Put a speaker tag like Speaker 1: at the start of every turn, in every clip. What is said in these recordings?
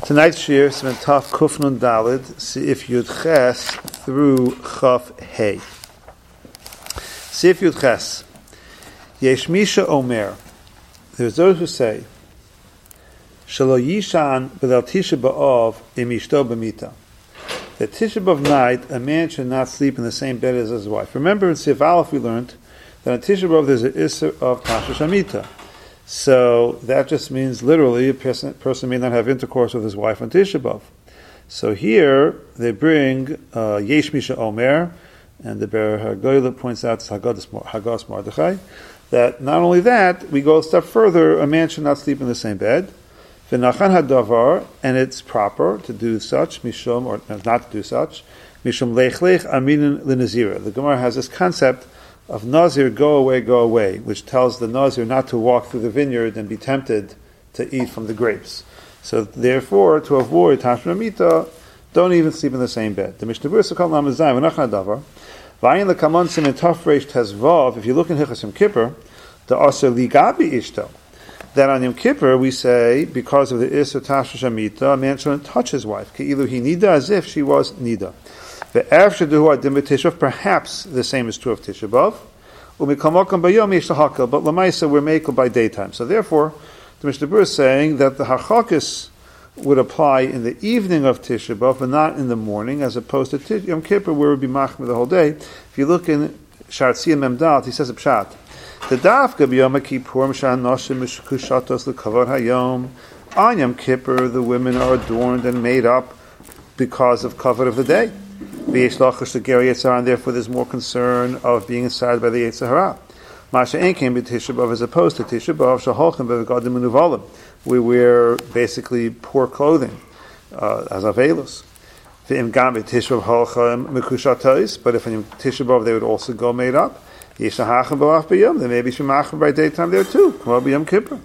Speaker 1: Tonight's shir is Taf Kufnun Dalid, Seif Yud Ches through Chaf Hey. Seif Yud Ches. Yesh Misha Omer. There's those who say, Shalo Yishan B'dal Tisha B'Av Im Yishto B'mita. That Tisha B'Av night, a man should not sleep in the same bed as his wife. Remember in Seif Aleph we learned that on Tisha B'Av there's an Isser of Tasha Shamita. So that just means literally a person may not have intercourse with his wife on Tisha B'Av. So here they bring Yesh Misha Omer, and the Ber HaGoyla points out Hagos Mordechai, that not only that, we go a step further, a man should not sleep in the same bed. V'nachan hadavar, and it's proper to do such, mishum, or not to do such, mishum lech aminin l'nazira. The Gemara has this concept of Nazir, go away, which tells the Nazir not to walk through the vineyard and be tempted to eat from the grapes. So therefore, to avoid Tashma Mita, don't even sleep in the same bed. The Mishnah Berurah Sakal Lamazayim V'nachan hadavar Vayin lekamon simin tafresh tezvav. If you look in Hilchos Yom Kippur, the aser ligabi ishto. That on Yom Kippur we say, because of the Isser Tashma Shamita, a man shouldn't touch his wife. Ke'ilu he nida, as if she was nida. The Erev Shaduhu Adim B'Tisha B'Av, perhaps the same is true of Tisha B'Av. U'mikamokom B'Yom Yesh L'Hakel, but L'maisa we're makel by daytime. So therefore, the Mishnah Berurah is saying that the Harchakis would apply in the evening of Tisha B'Av, but not in the morning, as opposed to Yom Kippur, where it would be machmir the whole day. If you look in Shartzia Memdal, he says a pshat. The Dafka B'Yom Kippur M'shan Noshim Mishkushatos L'Kavod Hayom. On Yom Kippur, the women are adorned and made up because of kavod of the day. V'yesh lachash the ger Yetzer Hara, and therefore there's more concern of being inside by the Yetzer Hara. Masha Ein Kein B'Tisha B'Av, as opposed to Tisha B'Av Shaholchem B'Vegadim Unuvalim. We wear basically poor clothing, as avelus. V'im Gam B'Tisha B'Av Holchem Mekushatos, but if in Tisha B'Av they would also go made up. Yesh Hachem B'Av B'Yom, they may be shemachim by daytime there too. K'mo B'Yom Kippur.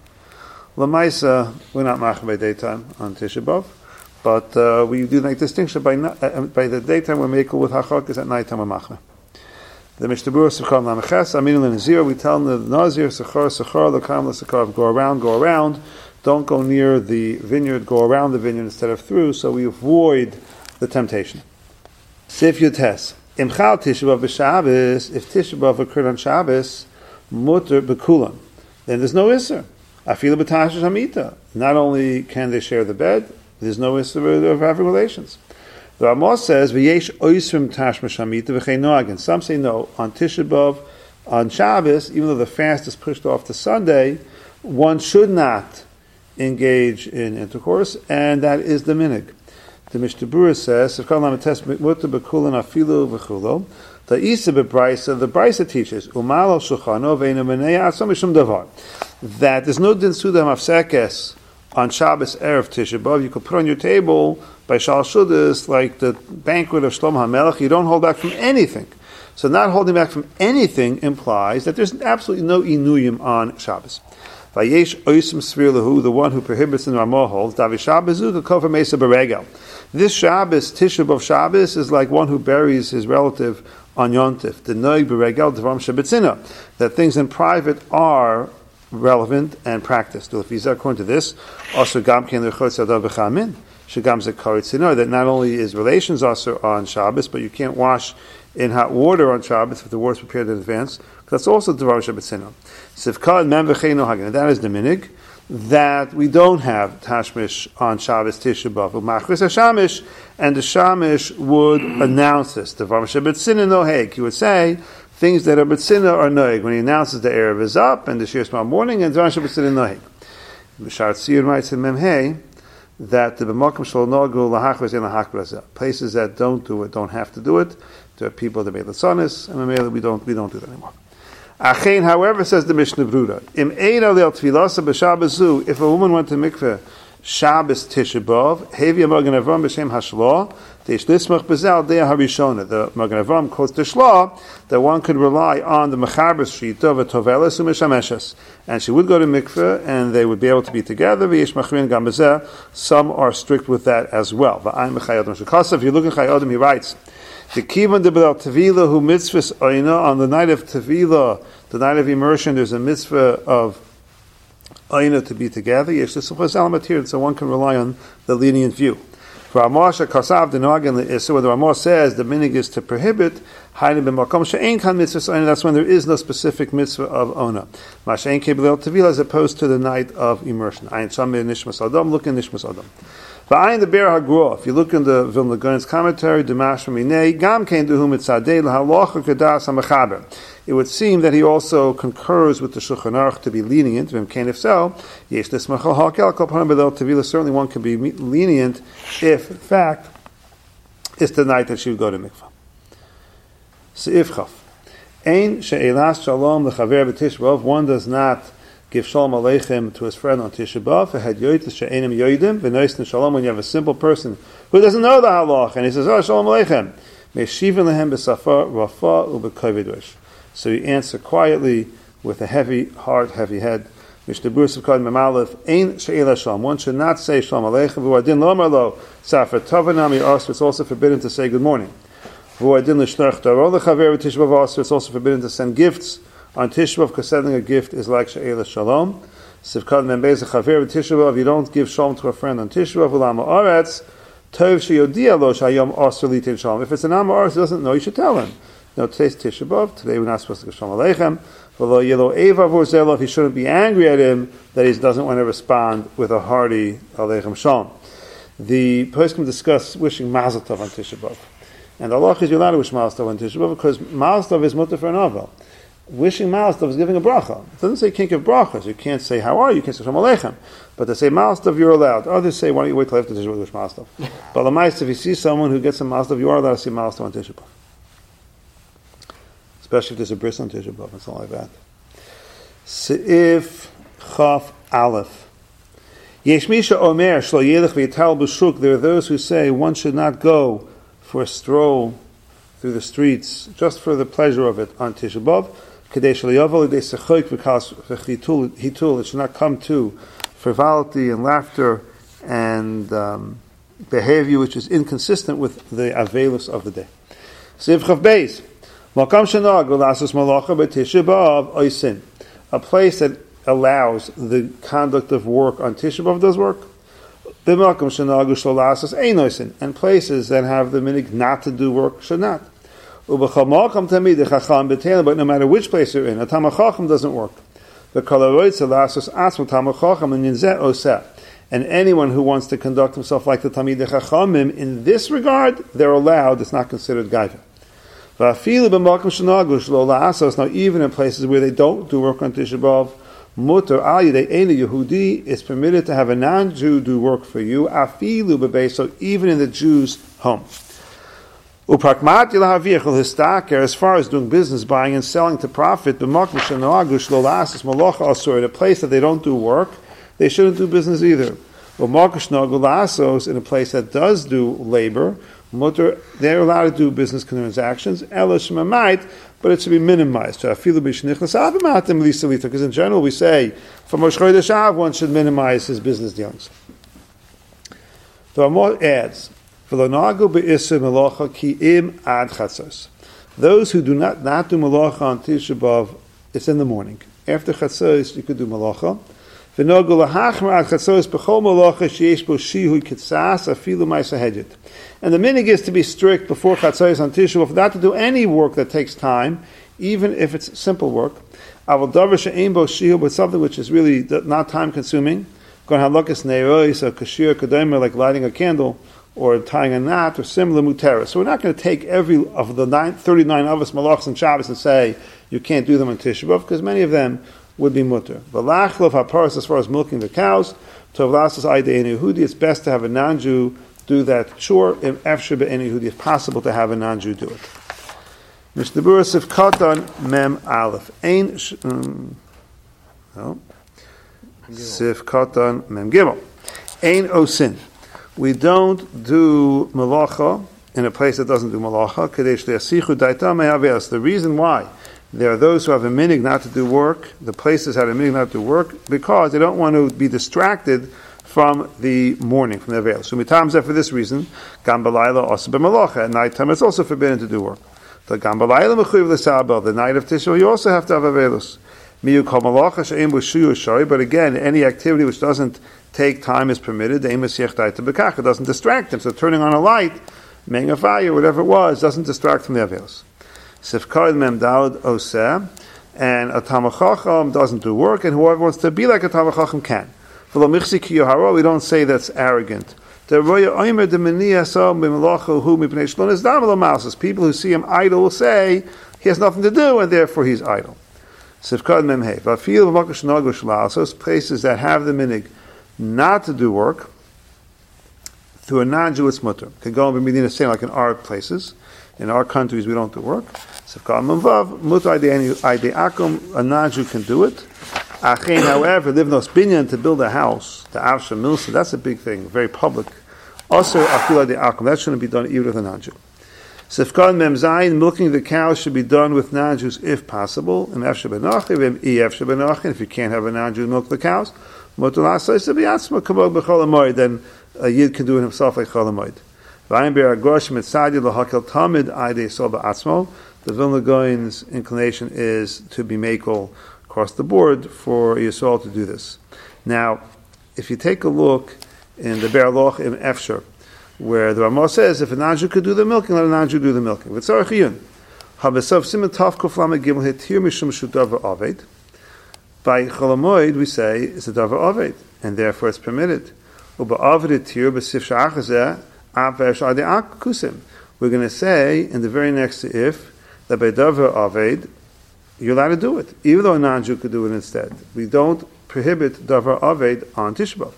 Speaker 1: L'maisa, we're not machim by daytime on Tisha B'Av. But we do make distinction by the daytime we're makel with hachakis, at nighttime we're machmir. The Mishnah Berurah Sechar Lamaches Amin L'Nazir, we tell the Nazir Sechar L'Kam L'Sechar, go around, don't go near the vineyard, go around the vineyard instead of through, so we avoid the temptation. Seif Yud Tes Imchal Tisha B'Av B'Shabbos, if Tisha B'Av occurred on Shabbos, Mutter B'Kulam, then there's no Isser. Afilu B'Tasha Shamita. Not only can they share the bed, there's no issue of having relations. The Ramos says, "V'yesh oisrim tashma shamita v'chein noagin." Some say no. On Tisha B'Av, on Shabbos, even though the fast is pushed off to Sunday, one should not engage in intercourse, and that is the minig. The Mishnah Berurah says, "Sefkal lamates mutar b'kulan afilu v'chulo." The Isa b'Brisa, the Brisa teaches, "Umalo shulchano ve'inu menei atzam mishum davar," that there's no din sudam afsekes on Shabbos Erev Tisha B'Av. You could put on your table by Shal Shudas, like the banquet of Shlomo HaMelech, you don't hold back from anything. So not holding back from anything implies that there's absolutely no inuyim on Shabbos. Vayesh oisim svir lahu, the one who prohibits in Ramah holds, Davi Shabbazu k'kofer mesa beregel. This Shabbos, Tisha B'Av Shabbos, is like one who buries his relative on Yontif. The noig beregel dvarim shebetzina, that things in private are relevant and practiced. According to this, also that not only is relations also on Shabbos, but you can't wash in hot water on Shabbos if the water is prepared in advance. That's also Devar Shabbatzino. And that is the minig, that we don't have Tashmish on Shabbos Tisha B'Av. And the Shamish would announce this. Devar Shabbatzino noheg. He would say, things that are B'tzina are noeg. When he announces the Erev is up, and the Shir tomorrow morning, and Dvar Shabbatzina noeg. Mishar Tzir writes in Memhei that the B'makom Shal Nogu Lahachras and Lahachras, places that don't do it, don't have to do it. There are people that made Latzanis, and we don't do that anymore. Achein, however, says the Mishnah Berurah, Im Eina Leil Tfilasa B'Shabbazu, if a woman went to mikveh Shabbos Tisha B'Av, Hevi Magen Avram B'Shem Hashlah, the Magen Avram quotes the Shlah that one could rely on the Mechaber's Shita of a Tovelis Umeshameshes, and she would go to mikveh and they would be able to be together. Some are strict with that as well. If you look at Chayodim, he writes, the Kivan de B'Dal Tevila who mitzvahs oina, on the night of Tevila, the night of immersion, there's a mitzvah of Oina to be together. Yesh l'simchas alamatir, so one can rely on the lenient view. For Amosha Kasav the Nogan, so when the Ramah says the minig is to prohibit, that's when there is no specific mitzvah of ona. Mashain Kebilel Tevila as opposed to the night of immersion. Ayin Shamir Nishmas Adam, look in Nishmas Adam. V'ayin the Ber HaGrua, if you look in the Vilna Gaon's commentary, Demash Minei, Gam Kein Duhu Mitzadei L'Halocha Kedas HaMechaber. It would seem that he also concurs with the Shulchan Aruch to be lenient. If so, Yesh Nismachal Hakel Kol Panim B'Leil Tevila. Certainly one can be lenient if, in fact, it's the night that she would go to mikvah. Seif Chaf. Ein she'elas shalom lechaver b'Tisha B'Av. One does not give shalom aleichem to his friend on Tisha B'Av. V'hed yoyt she'enim yoydim v'noisn shalom. When you have a simple person who doesn't know the halach and he says, "Oh, shalom aleichem," me'shivin lehem b'safa rafa u'b'kovidosh. So you answer quietly with a heavy heart, heavy head. Mishnah B'Ur Sivkad Memalef Ein she'elas shalom. One should not say shalom aleichem. V'uadin lomar lo safar tovanam ya'asr. It's also forbidden to say good morning. It's also forbidden to send gifts on Tisha B'Av because sending a gift is like she'elas shalom. If you don't give shalom to a friend on Tisha B'Av, if it's an Am Ha'aretz who doesn't know, you should tell him. No, today's Tisha B'Av. Today we're not supposed to give shalom aleichem. He shouldn't be angry at him that he doesn't want to respond with a hearty aleichem shalom. The poskim discuss wishing mazel tov on Tisha B'Av. And the halach is you're allowed to wish Mazel Tov on Tisha B'Av because Mazel Tov is mutter for an avel. Wishing Mazel Tov is giving a bracha. It doesn't say you can't give brachas. You can't say how are you. You can't say Shalom Aleichem. But to say Mazel Tov, you're allowed. Others say why don't you wait till after Tisha B'Av to wish Mazel Tov. But Lamais, if you see someone who gets a Mazel Tov, you are allowed to say Mazel Tov on Tisha B'Av. Especially if there's a bris on Tisha B'Av and something like that. Seif Chaf Aleph. Yesh Misha Omer Shlo Yelech V'Yital B'Shuk. There are those who say one should not go for a stroll through the streets, just for the pleasure of it on Tisha B'Av. It should not come to frivolity and laughter and behavior which is inconsistent with the avelus of the day. A place that allows the conduct of work on Tisha B'Av does work. And places that have the minig not to do work should not. But no matter which place you're in, a Talmid Chacham doesn't work. And anyone who wants to conduct himself like the Talmidei Chachamim, in this regard, they're allowed. It's not considered gaiva. Now, even in places where they don't do work on Tisha B'Av, Mutter Yehudi, it's permitted to have a non-Jew do work for you, afilu b'beis, so even in the Jew's home. Uprakmat yelahaviyachol histaker, as far as doing business, buying and selling to profit, b'makom shenoagush lo la'asos malacha asur, in a place that they don't do work, they shouldn't do business either. B'makom shenoagu la'asos, in a place that does do labor, mutter, they're allowed to do business transactions, elish mamait, but it should be minimized. Because in general we say, for Rosh Chodesh Av, one should minimize his business dealings. The Ramah adds, those who do not do malacha on Tisha B'Av, it's in the morning. After Chatzos, you could do malacha. And the minig is to be strict before Chatzos on Tisha B'Av, not to do any work that takes time, even if it's simple work. But something which is really not time consuming. Like lighting a candle, or tying a knot, or similar mutera. So we're not going to take every of the 39 avos malachs and Shabbos and say you can't do them on Tisha B'Av, because many of them would be mutter. V'lachlov haparas, as far as milking the cows, tovlasas aidei Yehudi, it's best to have a non-Jew do that chore. Efshar be'en Yehudi, if possible, to have a non-Jew do it. Mishnah B'Ur Sivkatan Mem Aleph. Sivkatan Mem Gimel. Ein osin. We don't do malacha in a place that doesn't do malacha. The reason why there are those who have a minig not to do work, the places have a minig not to do work, because they don't want to be distracted from the morning, from the veil. So for this reason, gam b'layla also b'malacha. At night time, it's also forbidden to do work. The gam b'layla mechuyev l'sabel. The night of Tisha, you also have to have avelus. But again, any activity which doesn't take time is permitted. It doesn't distract him. So turning on a light, making a fire, whatever it was, doesn't distract from the avelos. Sifkad mem daud oseh, and a Talmid Chacham doesn't do work, and whoever wants to be like a Talmid Chacham can. We don't say that's arrogant. People who see him idle will say he has nothing to do, and therefore he's idle. Sifkad mem hey. Those places that have the minig not to do work, through a non-Jewish mutter. Can go and be Medina saying like in our places. In our countries we don't do work. Sifkad mem vav, mutter ide akum, a non-Jew can do it. However, livnos binyan, to build a house, the avsha milsa, that's a big thing, very public. Also, afila de akum, that shouldn't be done even with a non-Jew. Sifkad mem zayin, milking the cows should be done with non-Jews if possible. And if you can't have a non-Jew milk the cows, then a yid can do it himself like chol hamoed. The Vilna Gaon's inclination is to be makel across the board for Yisrael to do this. Now, if you take a look in the Be'er Loch in Efsher, where the Ramah says if a non-Jew could do the milking, let a non-Jew do the milking. By chol hamoed we say it's a davar aved, and therefore it's permitted. We're going to say in the very next if that by davar aved you're allowed to do it, even though a non-Jew could do it instead. We don't prohibit davar aved on Tisha B'Av.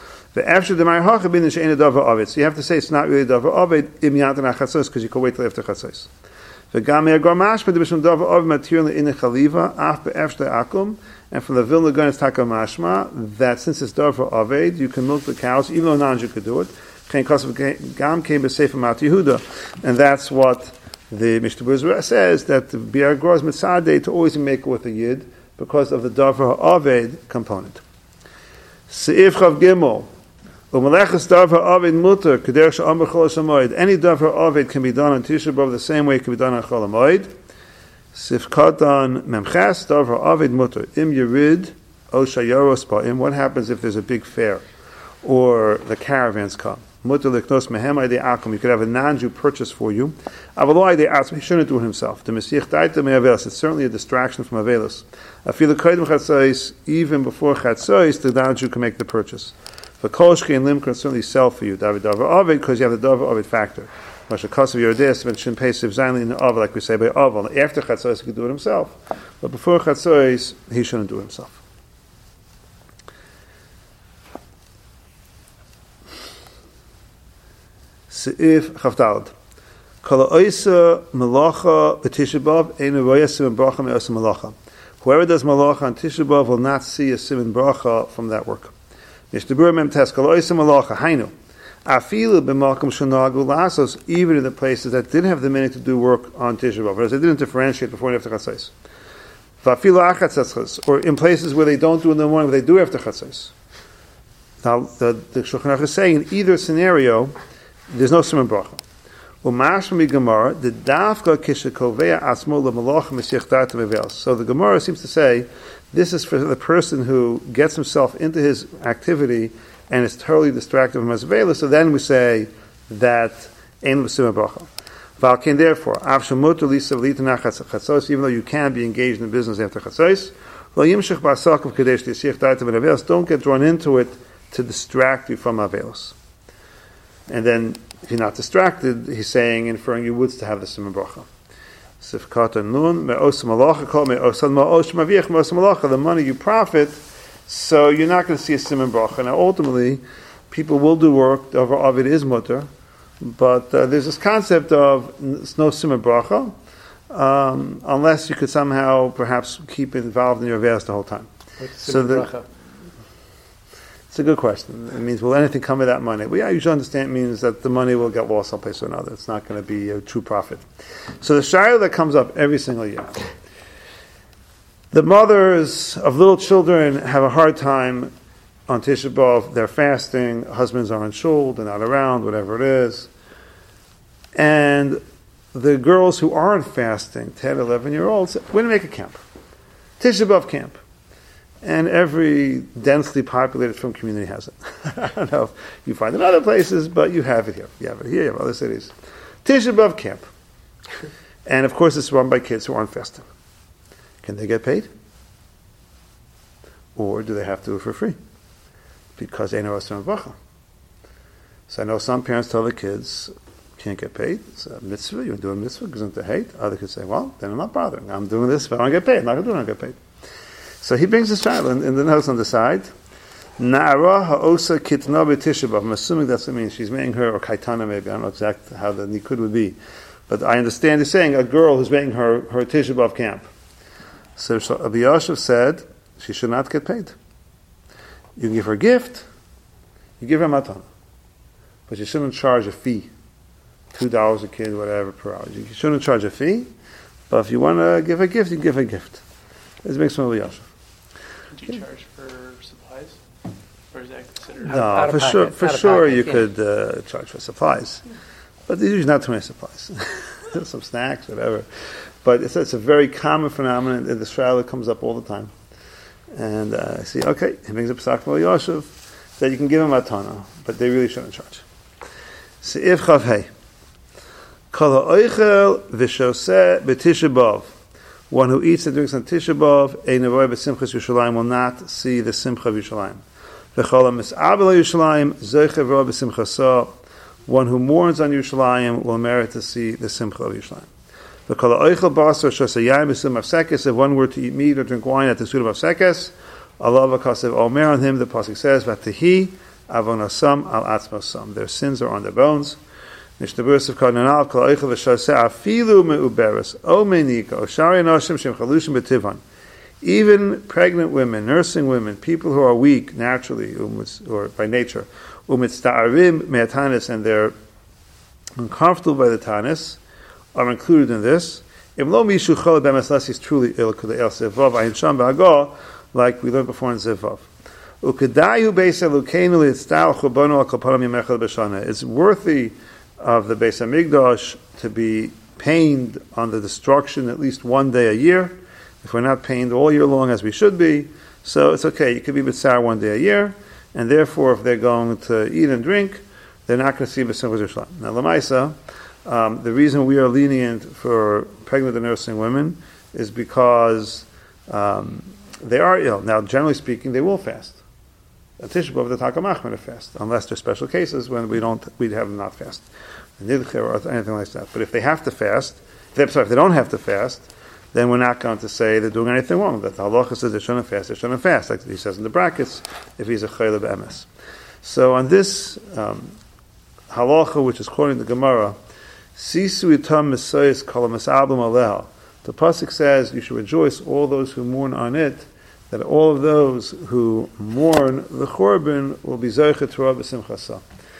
Speaker 1: So you have to say it's not really davar aved because you can wait till after chatzos. And from the Vilna Gaon's takamashma that since it's davar aved, you can milk the cows even though a non-Jew could do it. And that's what the Mishnah Berurah says, that the Be'er Gra is mitzadeh to always make it with a yid because of the davar aved component. Seif Chav Gimel. Any davar aved can be done on Tisha B'Av the same way it can be done on Chol Hamoed. Sifkatan memches davar aved mutter im yerid o shayaros ba'im. What happens if there's a big fair or the caravans come? Mutter leknos mehem ide akum. You could have a non-Jew purchase for you. Avalo ide atzmi. He shouldn't do it himself. The Mesiach daita me'avelos. It's certainly a distraction from avelos. Afilu kodim chatzos, even before chatzos, the non-Jew can make the purchase. For kolshki and lim can certainly sell for you davar aved because you have the davar aved factor. Masha kasav yordis but shouldn't pay sivzayin in the av like we say by aval. After chatzos he can do it himself, but before chatzos he shouldn't do it himself. Seif Chavdalad. Kol ha'oisa malacha b'Tisha B'Av einu roya siman bracha me'osa malacha. Whoever does malacha on Tisha B'Av will not see a siman bracha from that work. Mishnah Berurah mem tes kol ha'oisa malacha hainu. Afilu b'makom shenagu la'asos, even in the places that didn't have the minute to do work on Tisha B'Av, whereas they didn't differentiate before and after chatzos. V'afilu achatzatzos, or in places where they don't do in the morning, but they do after chatzos. Now the Shulchan Aruch is saying in either scenario there's no siman bracha. U'mash mi Gemara the dafka kishekovea asmo lemalach mesiach data mevelos. So the Gemara seems to say this is for the person who gets himself into his activity and is totally distracted from his veila. So then we say that ein siman bracha. Valkin therefore avshamut lisav litanach chatzos, even though you can be engaged in business after chatzos, lo yimshich ba'asak of kadesh mesiach data mevelos. Don't get drawn into it to distract you from avelos. And then, if you're not distracted, he's saying, inferring you would to have the siman bracha. Sifkata nun me'os malacha kol me'os ma'os maviach me'os malacha. The money you profit, so you're not going to see a siman bracha. Now, ultimately, people will do work. Davar aved is mutter, but there's this concept of it's no siman bracha, unless you could somehow perhaps keep involved in your affairs the whole time. It's a good question. It means, will anything come of that money? Well, yeah, you should understand it means that the money will get lost someplace or another. It's not going to be a true profit. So the shayla that comes up every single year. The mothers of little children have a hard time on Tisha B'Av. They're fasting. Husbands are on shul. They're not around, whatever it is. And the girls who aren't fasting, 10, 11-year-olds, we're going to make a camp. Tisha B'Av camp. And every densely populated film community has it. I don't know if you find it in other places, but you have it here. You have it here, you have other cities. Tisha B'Av camp. And of course it's run by kids who aren't fasting. Can they get paid? Or do they have to do it for free? Because they know Asr Bacha. So I know some parents tell their kids, can't get paid. It's a mitzvah, you're doing a mitzvah, because they hate. Other kids say, well, then I'm not bothering. I'm doing this, but I don't get paid. I'm not going to do it, I don't get paid. So he brings this child in the notes on the side. Na'ara ha'osa kitna b'tisha b'av. I'm assuming that's what it means. She's making her, or kaitana maybe. I don't know exactly how the nikud would be. But I understand he's saying a girl who's making her Tisha B'Av camp. So Rabbi Yosef said she should not get paid. You can give her a gift, you give her matana. But you shouldn't charge a fee. $2 a kid, whatever, per hour. You shouldn't charge a fee, but if you want to give a gift, you give a gift. This makes Rabbi Yosef.
Speaker 2: Could you charge for supplies? Or is that considered?
Speaker 1: No, for sure you could charge for supplies. But there's usually not too many supplies. Some snacks, whatever. But it's a very common phenomenon in the Shara that comes up all the time. And I see, okay, he brings up Pesach Yosef, that you can give him a tana, but they really shouldn't charge. Se'if Chav Hey. Kol ha'oichel v'shoseh b'tisha b'av. One who eats and drinks on Tisha B'av, ein avoy b'simchas Yerushalayim, will not see the simcha of Yerushalayim. V'chol ha'mis'abel Yerushalayim, zoiche avoy b'simchasa. One who mourns on Yerushalayim will merit to see the simcha of Yerushalayim. If one were to eat meat or drink wine at the suit of Afsekes, Allah v'kasev omer on him, the pasuk says, V'tehi avonasam al atzmosam. Their sins are on their bones. Nishtabur of Kadnanav kol oichel v'shoseh afilu me'uberes o menika o shari anoshim shem chalushim b'tivon. Even pregnant women, nursing women, people who are weak naturally or by nature, umitzta'arim me'atanis, and they're uncomfortable by the tanis, are included in this. If lo mishu chol b'emes, unless he's truly ill, zevav ayin sham ba'agah, like we learned before in zevav. Ukadayu beis Elokeinu li'tztal chubono al kol param yimechel b'shana. It's worthy of the Beis Hamikdash to be pained on the destruction at least one day a year. If we're not pained all year long as we should be, so it's okay. You could be b'tzar one day a year, and therefore, if they're going to eat and drink, they're not going to see b'simchas Yerushalayim. Now, Lamaisa, the reason we are lenient for pregnant and nursing women is because they are ill. Now, generally speaking, they will fast. A Tisha B'Av, the Takamachman to fast, unless there's special cases when we'd have them not fast, or anything like that. But if they have to fast, if they don't have to fast, then we're not going to say they're doing anything wrong. That the halacha says they shouldn't fast, like he says in the brackets, if he's a chayla b'emes. So on this halacha, which is quoting the Gemara, Sisu itam mesayis kol mas'abim aleha. The pasuk says you should rejoice all those who mourn on it, that all of those who mourn the Churban will be Zoichet Torah b'simchasa.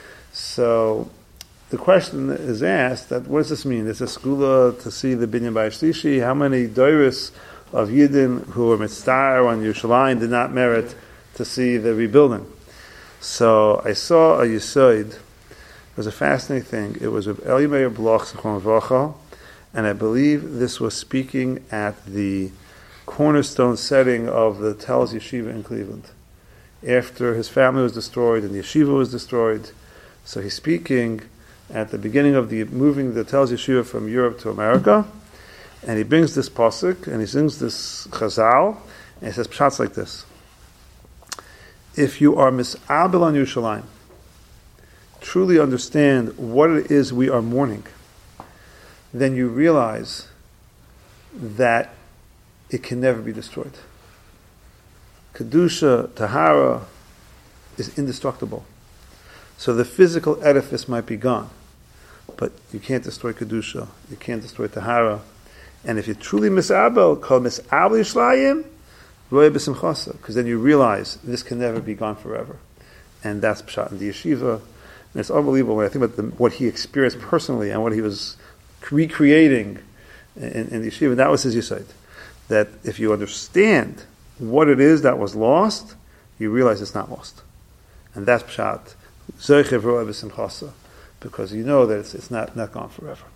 Speaker 1: So the question is asked, that what does this mean? Is a skula to see the Binyan Bayis Shlishi? How many doiris of Yidden who were mitzvah on Yerushalayim did not merit to see the rebuilding? So I saw a Yisoid. It was a fascinating thing. It was with Eli Meir Bloch, Zichron V'Rocha, and I believe this was speaking at the cornerstone setting of the Telz Yeshiva in Cleveland. After his family was destroyed and the yeshiva was destroyed, so he's speaking at the beginning of the moving the Telz Yeshiva from Europe to America, and he brings this pasuk and he sings this chazal, and he says pshatz like this: if you are mis'abel on Yerushalayim, truly understand what it is we are mourning, then you realize that it can never be destroyed. Kedusha, Tahara, is indestructible. So the physical edifice might be gone, but you can't destroy Kedusha, you can't destroy Tahara. And if you truly mis'abel, called mis'abel Yishlayim, roya b'simchasa, because then you realize this can never be gone forever. And that's pshat in the yeshiva. And it's unbelievable when I think about what he experienced personally and what he was recreating in the yeshiva. That was his yesod. That if you understand what it is that was lost, you realize it's not lost. And that's pshat. Because you know that it's not gone forever.